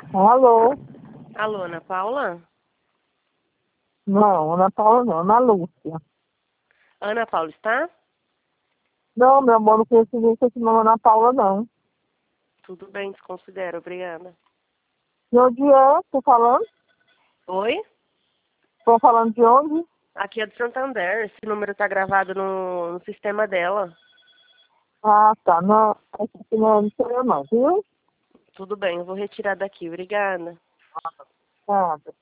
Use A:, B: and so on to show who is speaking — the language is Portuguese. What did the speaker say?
A: Alô?
B: Alô, Ana Paula?
A: Não, Ana Paula não, Ana Lúcia.
B: Ana Paula está?
A: Não, meu amor, não conheço ninguém com esse nome Ana Paula, não.
B: Tudo bem, desconsidero, obrigada.
A: De onde é? Tô falando?
B: Oi?
A: Tô falando de onde?
B: Aqui é do Santander, esse número tá gravado no sistema dela.
A: Ah, tá. Não, esse aqui não sou eu não, viu?
B: Tudo bem, eu vou retirar daqui, obrigada.
A: Ah,